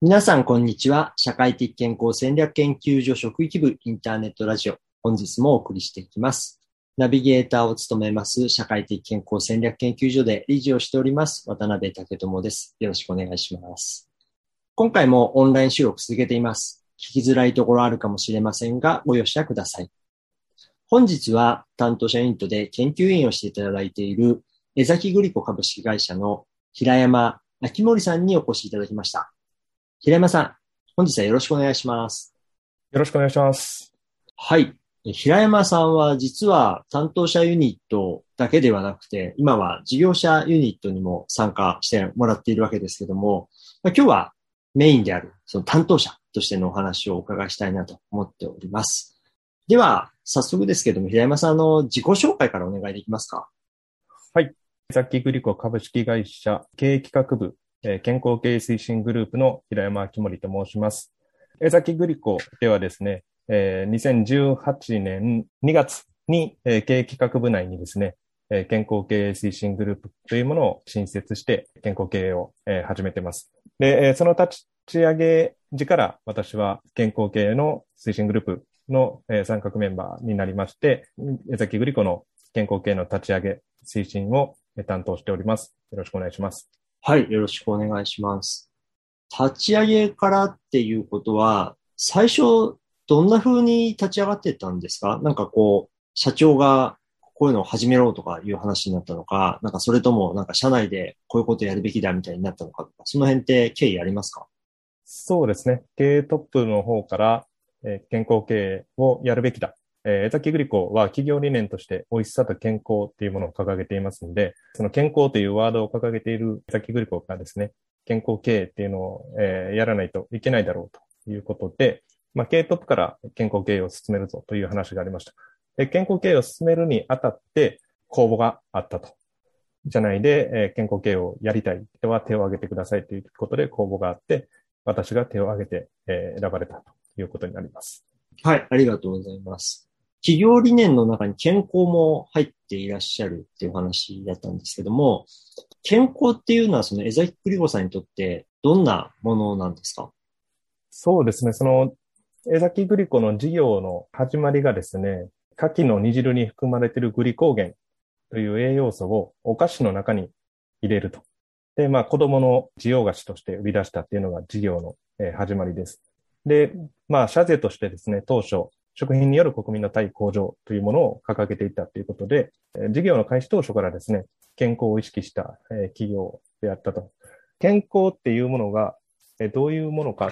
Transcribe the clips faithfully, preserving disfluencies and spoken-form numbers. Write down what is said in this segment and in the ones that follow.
皆さん、こんにちは。社会的健康戦略研究所職域部インターネットラジオ。本日もお送りしていきます。ナビゲーターを務めます、社会的健康戦略研究所で理事をしております、渡辺武智です。よろしくお願いします。今回もオンライン収録続けています。聞きづらいところあるかもしれませんが、ご容赦ください。本日は担当者ユニットで研究員をしていただいている江崎グリコ株式会社の平山明森さんにお越しいただきました。平山さん、本日はよろしくお願いします。 よろしくお願いします。 はい。平山さんは実は担当者ユニットだけではなくて、今は事業者ユニットにも参加してもらっているわけですけども、まあ、今日はメインであるその担当者としてのお話をお伺いしたいなと思っております。では、早速ですけども、平山さんの自己紹介からお願いできますか？ はい。江崎グリコ株式会社経営企画部健康経営推進グループの平山明森と申します。江崎グリコではですね、にせんじゅうはちねんにがつに経営企画部内にですね、健康経営推進グループというものを新設して健康経営を始めています。で、その立ち上げ時から私は健康経営の推進グループの参画メンバーになりまして、江崎グリコの健康経営の立ち上げ推進を担当しております。よろしくお願いします。 はい、よろしくお願いします。立ち上げからっていうことは、最初どんな風に立ち上がっていったんですか？なんかこう、社長がこういうのを始めろとかいう話になったのか、なんかそれともなんか社内でこういうことやるべきだみたいになったのかとか、その辺って経緯ありますか？ そうですね。経営トップの方から、えー、健康経営をやるべきだ。えー、江崎グリコは企業理念として美味しさと健康っていうものを掲げていますので、その健康というワードを掲げている江崎グリコがですね、健康経営っていうのを、えー、やらないといけないだろうということで、まあ、経営トップから健康経営を進めるぞという話がありました。で、健康経営を進めるにあたって公募があったと。社内で、えー、健康経営をやりたい人は手を挙げてくださいということで公募があって、私が手を挙げて、えー、選ばれたということになります。 はい、ありがとうございます。企業理念の中に健康も入っていらっしゃるっていう話だったんですけども、健康っていうのはその江崎グリコさんにとってどんなものなんですか？ そうですね。その江崎グリコの事業の始まりがですね、牡蠣の煮汁に含まれているグリコーゲンという栄養素をお菓子の中に入れると。で、まあ子供の需要菓子として売り出したっていうのが事業の、えー、始まりです。で、まあ社税としてですね、当初、食品による国民の体位向上というものを掲げていたということで、事業の開始当初からですね、健康を意識した企業であったと。健康っていうものがどういうものかって、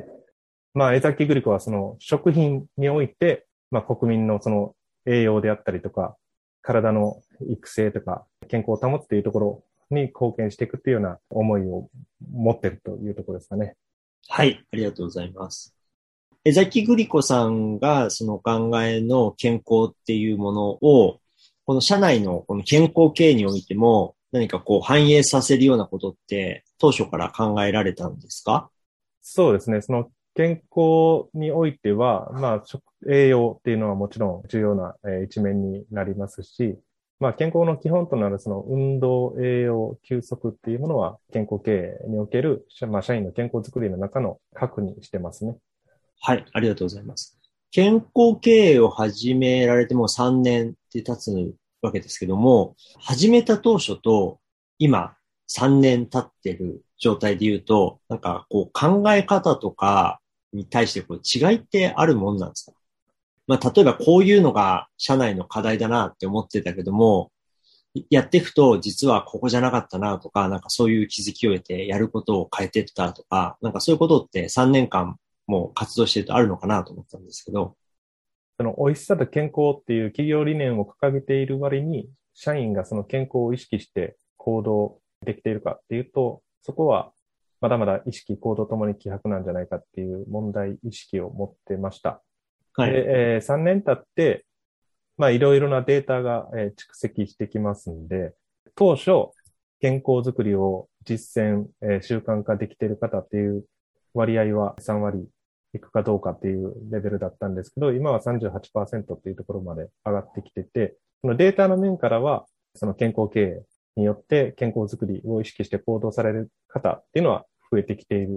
まあ江崎グリコはその食品において、まあ国民のその栄養であったりとか、体の育成とか健康を保つというところに貢献していくというような思いを持っているというところですかね。 はい、ありがとうございます。江崎グリコさんがそのお考えの健康っていうものを、この社内のこの健康経営においても何かこう反映させるようなことって当初から考えられたんですか？ そうですね。その健康においては、まあ、食、栄養っていうのはもちろん重要な、えー一面になりますし、まあ、健康の基本となるその運動、栄養、休息っていうものは健康経営における、まあ、社員の健康づくりの中の核にしてますね。 はい、ありがとうございます。健康経営を始められてもうさんねんって経つわけですけども、始めた当初と今さんねん経ってる状態で言うと、なんかこう考え方とかに対してこう違いってあるもんなんですか？まあ、例えばこういうのが社内の課題だなって思ってたけども、やっていくと実はここじゃなかったなとか、なんかそういう気づきを得てやることを変えていったとか、なんかそういうことってさんねんかんもう活動してるとあるのかなと思ったんですけど。 その美味しさと健康っていう企業理念を掲げている割に、社員がその健康を意識して行動できているかっていうと、そこはまだまだ意識、行動ともに希薄なんじゃないかっていう問題意識を持ってました。 はい。 で、えー、さんねん経って、まあいろいろなデータが、えー蓄積してきますんで、当初、健康づくりを実践、えー習慣化できている方っていう割合はさん割いくかどうかっていうレベルだったんですけど、今はさんじゅうはちパーセントっていうところまで上がってきてて、そのデータの面からは、その健康経営によって健康づくりを意識して行動される方っていうのは増えてきている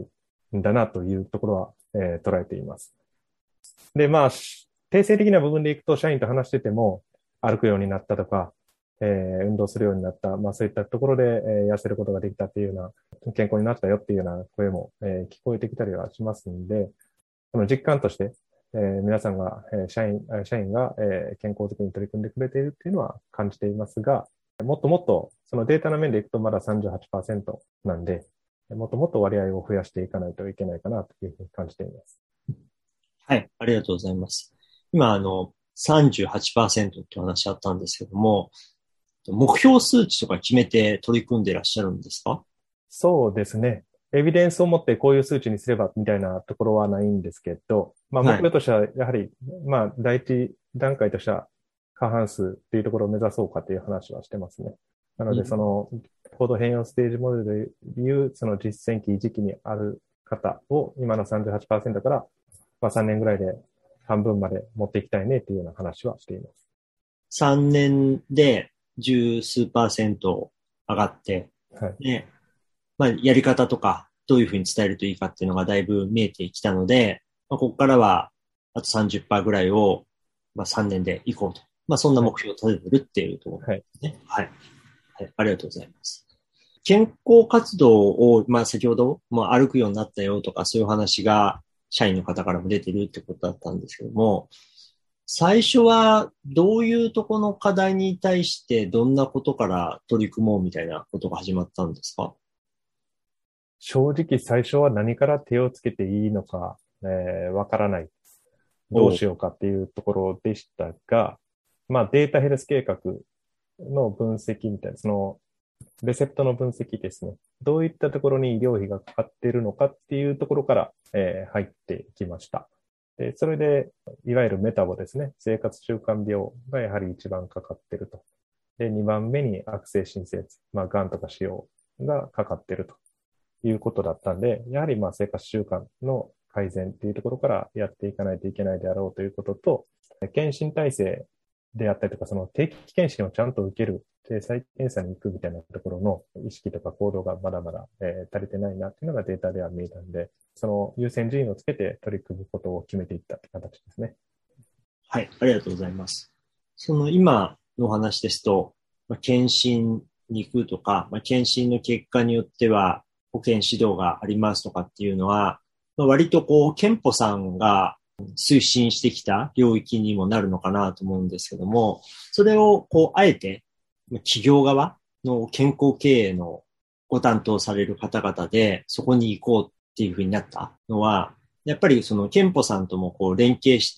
んだなというところは、えー捉えています。で、まあ、定性的な部分でいくと、社員と話してても、歩くようになったとか、えー運動するようになった、まあそういったところで、えー痩せることができたっていうような、健康になったよっていうような声も、えー聞こえてきたりはしますんで、その実感として、えー皆さんが、えー社員、社員が、えー健康づくりに取り組んでくれているっていうのは感じていますが、もっともっと、そのデータの面でいくとまださんじゅうはちパーセントなんで、もっともっと割合を増やしていかないといけないかなというふうに感じています。 はい、ありがとうございます。今、あの、さんじゅうはちパーセントってお話あったんですけども、目標数値とか決めて取り組んでいらっしゃるんですか？ そうですね。エビデンスを持ってこういう数値にすればみたいなところはないんですけど、まあ目はい。 標としてはやはり、まあ第一段階としては過半数っていうところを目指そうかという話はしてますね。なのでその行動変容ステージモデルでいうその実践期時期にある方を今のさんじゅうはちパーセントからまあさんねんぐらいで半分まで持っていきたいねっていうような話はしています。 さんねんで十数パーセント上がって、 はい。 で、まあ、やり方とか、どういうふうに伝えるといいかっていうのがだいぶ見えてきたので、まあ、ここからは、あとさんじゅっパーセントぐらいを、まあ、さんねんで行こうと。まあ、そんなはい。 目標を立ててるっていうところはい。 ですね。はい。はい。ありがとうございます。健康活動を、まあ、先ほど、まあ、歩くようになったよとか、そういう話が、社員の方からも出てるってことだったんですけども、最初はどういうところの課題に対してどんなことから取り組もうみたいなことが始まったんですか？ 正直最初は何から手をつけていいのか、えーわからない。どうおう。 しようかっていうところでしたが、まあデータヘルス計画の分析みたいな、そのレセプトの分析ですね。どういったところに医療費がかかっているのかっていうところから、えー入ってきました。で、それで、いわゆるメタボですね。生活習慣病がやはり一番かかっていると。で、にばんめに悪性新生児、まあ、がんとか腫瘍がかかっているということだったんで、やはりまあ生活習慣の改善っていうところからやっていかないといけないであろうということと、検診体制であったりとか、その定期検診をちゃんと受ける、で再検査に行くみたいなところの意識とか行動がまだまだ、えー足りてないなっていうのがデータでは見えたんで、その優先順位をつけて取り組むことを決めていったって形ですね。 はい、ありがとうございます。その今のお話ですと、まあ、検診に行くとか、まあ、検診の結果によっては保険指導がありますとかっていうのは、まあ、割とこう、健保さんが推進してきた領域にもなるのかなと思うんですけども、それをこう、あえて企業側の健康経営のご担当される方々で、そこに行こうっていうふうになったのは、やっぱりその健保さんともこう連携して、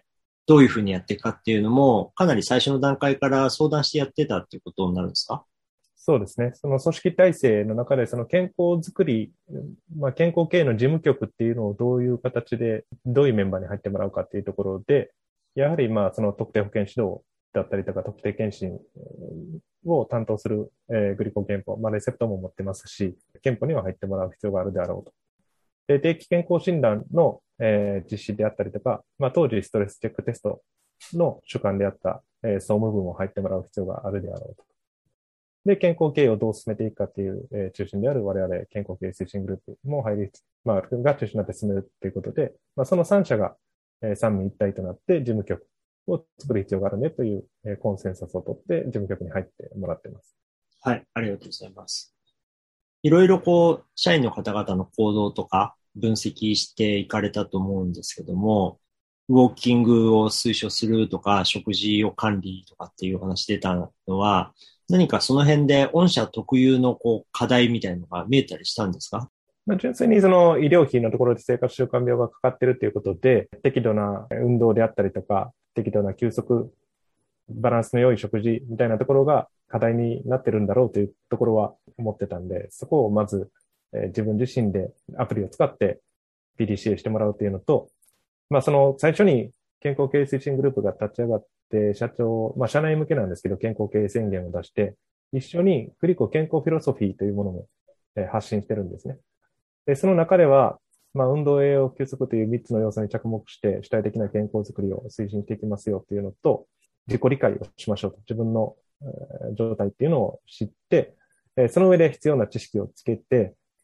どういうふうにやっていくかっていうのも、かなり最初の段階から相談してやってたっていうことになるんですか？ そうですね。その組織体制の中で、その健康づくり、まあ、健康経営の事務局っていうのをどういう形で、どういうメンバーに入ってもらうかっていうところで、やはりまあ、その特定保健指導だったりとか、特定健診を担当する、えーグリコ健保、まあ、レセプトも持ってますし、健保には入ってもらう必要があるであろうと。で、定期健康診断の、えー実施であったりとか、まあ、当時ストレスチェックテストの主幹であった、えー総務部も入ってもらう必要があるであろうと。で、健康経営をどう進めていくかっていう、えー中心である我々健康経営推進グループも入り、まあ、が中心になって進めるということで、まあ、そのさん社が、えー三位一体となって事務局を作る必要があるねという、えーコンセンサスを取って事務局に入ってもらっています。 はい、ありがとうございます。いろいろこう、社員の方々の行動とか分析していかれたと思うんですけども、ウォーキングを推奨するとか、食事を管理とかっていう話出たのは、何かその辺で御社特有のこう課題みたいなのが見えたりしたんですか？ まあ、純粋にその医療費のところで生活習慣病がかかっているということで、適度な運動であったりとか、適度な休息、バランスの良い食事みたいなところが課題になってるんだろうというところは思ってたんで、そこをまず、えー自分自身でアプリを使って ピーディーシー をしてもらうというのと、まあその最初に健康経営推進グループが立ち上がって、社長、まあ社内向けなんですけど、健康経営宣言を出して、一緒にクリコ健康フィロソフィーというものもえー発信してるんですね。で、その中では、まあ、運動、栄養、休息というみっつの要素に着目して、主体的な健康づくりを推進していきますよっていうのと、自己理解をしましょうと。自分の、えー状態っていうのを知って、えーその上で必要な知識をつけて、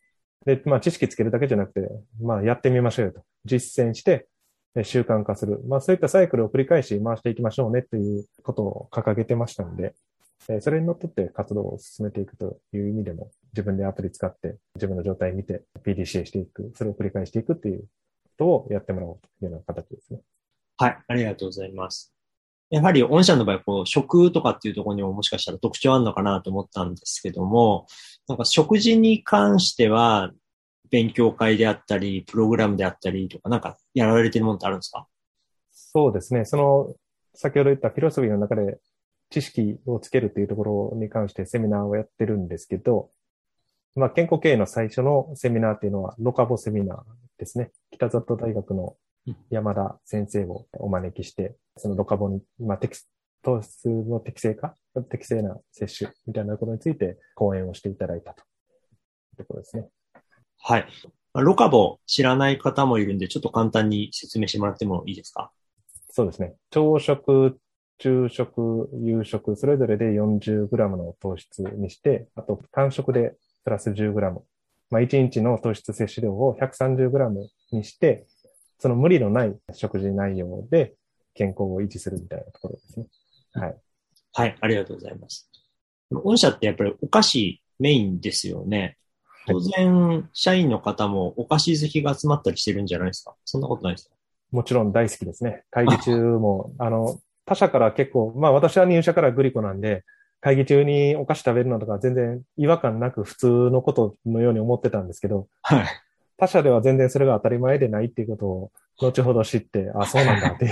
で、まあ知識つけるだけじゃなくて、まあやってみましょうよと。実践して、習慣化する。まあそういったサイクルを繰り返し回していきましょうねということを掲げてましたので、それにのっとって活動を進めていくという意味でも、自分でアプリ使って自分の状態を見て ピーディーシーエー していく、それを繰り返していくっていうことをやってもらおうというような形ですね。 はい、ありがとうございます。やはり御社の場合、こう、食とかっていうところにももしかしたら特徴あるのかなと思ったんですけども、なんか食事に関しては、勉強会であったり、プログラムであったりとか、なんかやられてるものってあるんですか？ そうですね。その、先ほど言ったフィロソフィーの中で知識をつけるというところに関してセミナーをやってるんですけど、まあ、健康経営の最初のセミナーっていうのは、ロカボセミナーですね。北里大学の山田先生をお招きして、そのロカボに、まあ、適糖質の適正化、適正な摂取みたいなことについて講演をしていただいたというところですね。 はい。ロカボ知らない方もいるんで、ちょっと簡単に説明してもらってもいいですか？ そうですね。朝食、昼食、夕食、それぞれで よんじゅうグラム の糖質にして、あと間食でプラス じゅうグラム。まあ、いちにちの糖質摂取量を ひゃくさんじゅうグラム にして、その無理のない食事内容で健康を維持するみたいなところですね。はい。 はい、ありがとうございます。御社ってやっぱりお菓子メインですよね。当然、社員の方もお菓子好きが集まったりしてるんじゃないですか？そんなことないですか？ もちろん大好きですね。会議中も、あの、他社から結構、まあ私は入社からグリコなんで、会議中にお菓子食べるのとか全然違和感なく普通のことのように思ってたんですけど、 はい。 他社では全然それが当たり前でないっていうことを後ほど知って、あ、そうなんだっていう。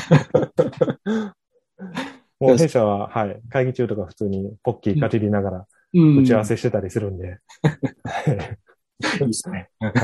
もう弊社は、はい、会議中とか普通にポッキーかじりながら打ち合わせしてたりするんで。 いいですね。 はい。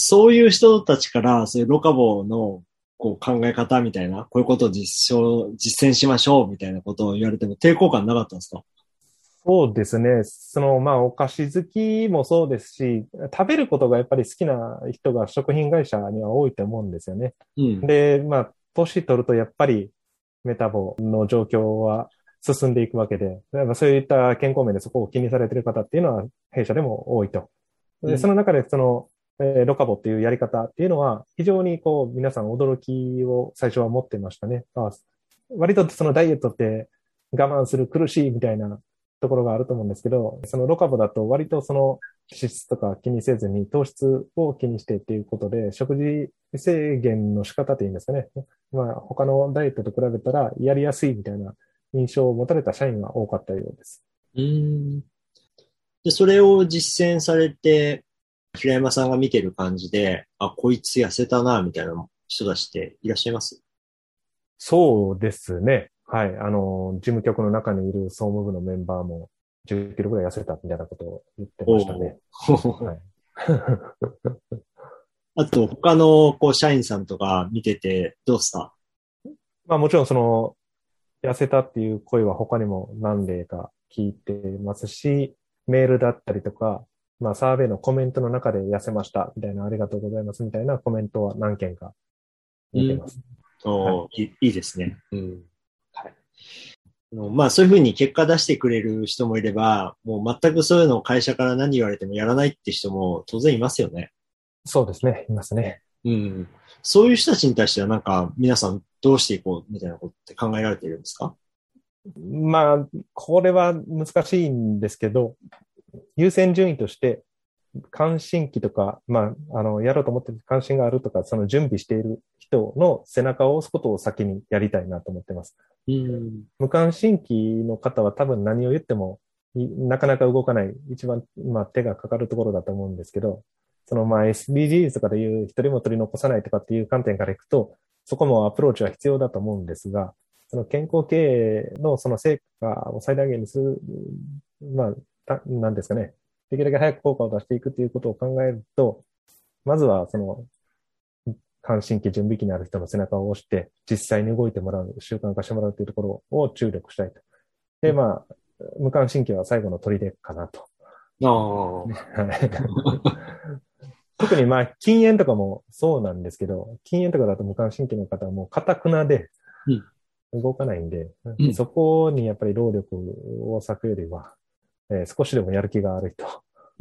そういう人たちから、そういうロカボのこう考え方みたいな、こういうことを実証、実践しましょうみたいなことを言われても抵抗感なかったんですか？ そうですね。その、まあ、お菓子好きもそうですし、食べることがやっぱり好きな人が食品会社には多いと思うんですよね。 うん。 で、まあ、年取るとやっぱりメタボの状況は進んでいくわけで、やっぱそういった健康面でそこを気にされている方っていうのは弊社でも多いと。で、その中でその、えーロカボっていうやり方っていうのは非常にこう皆さん驚きを最初は持ってましたね。あ、割とそのダイエットって我慢する苦しいみたいなところがあると思うんですけど、そのロカボだと割とその脂質とか気にせずに糖質を気にしてっていうことで、食事制限の仕方っていうんですかね。まあ他のダイエットと比べたらやりやすいみたいな印象を持たれた社員が多かったようです。 うん。で、それを実践されて、平山さんが見てる感じで、あ、こいつ痩せたな、みたいな人たちっていらっしゃいます？ そうですね。はい。あの、事務局の中にいる総務部のメンバーもじゅっキロぐらい痩せたみたいなことを言ってましたね。はい、 あと、他のこう社員さんとか見ててどうですか？ まあもちろんその、痩せたっていう声は他にも何例か聞いてますし、メールだったりとか、まあサーベイのコメントの中で痩せましたみたいなありがとうございますみたいなコメントは何件か見てます。 うん、お、はい、いいいですね。うん。はい。まあそういうふうに結果出してくれる人もいれば、もう全くそういうのを会社から何言われてもやらないって人も当然いますよね。 そうですね。いますね。 うん。そういう人たちに対してはなんか皆さんどうしていこうみたいなことって考えられているんですか？ まあ、これは難しいんですけど、優先順位として関心期とか、まあ、あの、やろうと思って関心があるとか、その準備している人の背中を押すことを先にやりたいなと思ってます。 うん、 無関心期の方は多分何を言ってもなかなか動かない、一番、まあ、手がかかるところだと思うんですけど、そのまあ エスディージーズ とかでいう一人も取り残さないとかっていう観点からいくと、そこもアプローチは必要だと思うんですが、その健康経営のその成果を最大限にする、まあ、なんですかね。できるだけ早く効果を出していくということを考えると、まずはその、関心期、準備期にある人の背中を押して、実際に動いてもらう、習慣化してもらうというところを注力したいと。で、まあ、無関心期は最後の砦かなと。 あ特にまあ、禁煙とかもそうなんですけど、禁煙とかだと無関心期の方はもう堅くなで動かないんで、うん、そこにやっぱり労力を割くよりは、えー、少しでもやる気がある人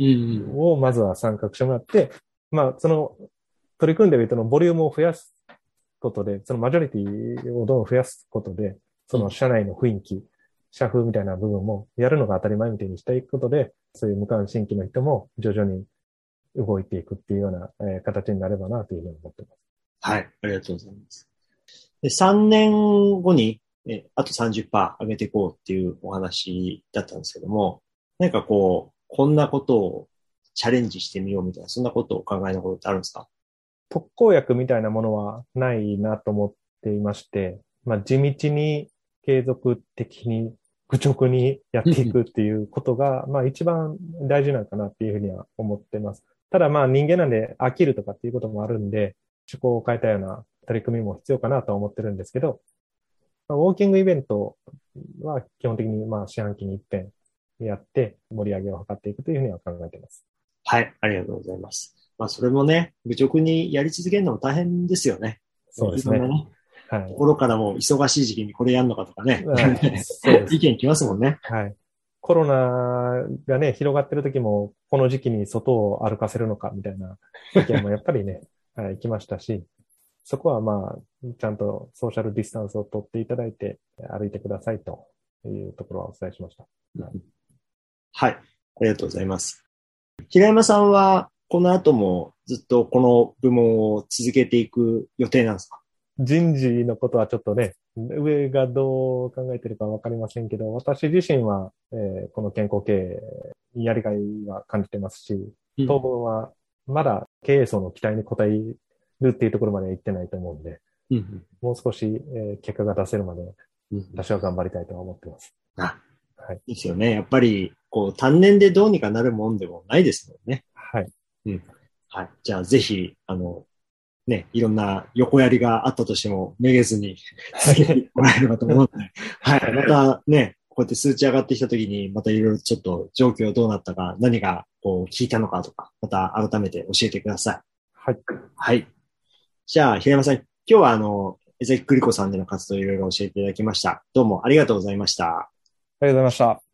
をまずは参画してもらって、まあ、その、取り組んでいる人のボリュームを増やすことで、そのマジョリティをどんどん増やすことで、その社内の雰囲気、社風みたいな部分もやるのが当たり前みたいにしていくことで、そういう無関新規の人も徐々に動いていくっていうような、えー、形になればなというふうに思っています。 はい、ありがとうございます。で、さんねんごに、えあと さんじゅっパーセント 上げていこうっていうお話だったんですけども、なんかこう、こんなことをチャレンジしてみようみたいな、そんなことをお考えのことってあるんですか？ 特効薬みたいなものはないなと思っていまして、まあ、地道に継続的に愚直にやっていくっていうことが、まあ一番大事なのかなっていうふうには思ってます。ただまあ人間なんで飽きるとかっていうこともあるんで、趣向を変えたような取り組みも必要かなとは思ってるんですけど、ウォーキングイベントは基本的にまあ四半期に一遍やって盛り上げを図っていくというふうには考えています。 はい、ありがとうございます。まあそれもね、愚直にやり続けるのも大変ですよね。 そうですね。 ね、はい。ところからも忙しい時期にこれやるのかとかね。 そうです。 意見きますもんね。 はい。コロナがね、広がってる時も、この時期に外を歩かせるのかみたいな意見もやっぱりね、はい、来ましたし、そこはまあ、ちゃんとソーシャルディスタンスを取っていただいて歩いてくださいというところはお伝えしました。 はい、はい、ありがとうございます。平山さんはこの後もずっとこの部門を続けていく予定なんですか？ 人事のことはちょっとね、上がどう考えてるかわかりませんけど、私自身は、えー、この健康経営、やりがいは感じてますし、当分はまだ経営層の期待に応えるっていうところまでは行ってないと思うんで、うんうん、もう少し、えー、結果が出せるまで、私は頑張りたいとは思ってます。 うんうん、あ、はい。ですよね。やっぱり、こう、単年でどうにかなるもんでもないですもんね。 はい。 うん。はい。じゃあ、ぜひ、あの、ね、いろんな横やりがあったとしても、めげずに続けてもらえればと思うので、はい。またね、こうやって数値上がってきたときに、またいろいろちょっと状況どうなったか、何がこう効いたのかとか、また改めて教えてください。 はい。 はい。じゃあ、平山さん、今日はあの、江崎グリコさんでの活動をいろいろ教えていただきました。どうもありがとうございました。 ありがとうございました。